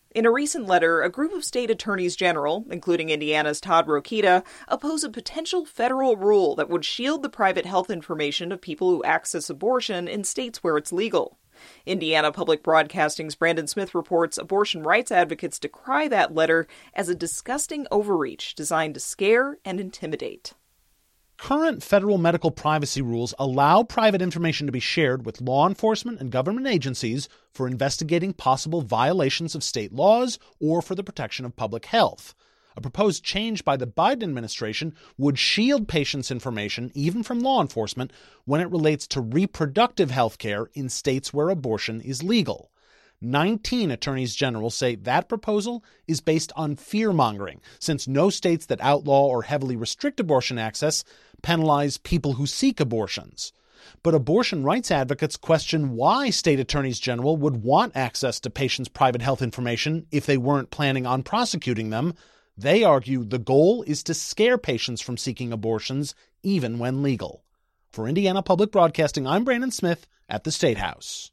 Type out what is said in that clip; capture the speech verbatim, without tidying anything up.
In a recent letter, a group of state attorneys general, including Indiana's Todd Rokita, oppose a potential federal rule that would shield the private health information of people who access abortion in states where it's legal. Indiana Public Broadcasting's Brandon Smith reports abortion rights advocates decry that letter as a disgusting overreach designed to scare and intimidate. Current federal medical privacy rules allow private information to be shared with law enforcement and government agencies for investigating possible violations of state laws or for the protection of public health. A proposed change by the Biden administration would shield patients' information, even from law enforcement, when it relates to reproductive health care in states where abortion is legal. nineteen attorneys general say that proposal is based on fear-mongering, since no states that outlaw or heavily restrict abortion access penalize people who seek abortions. But abortion rights advocates question why state attorneys general would want access to patients' private health information if they weren't planning on prosecuting them. They argue the goal is to scare patients from seeking abortions, even when legal. For Indiana Public Broadcasting, I'm Brandon Smith at the State House.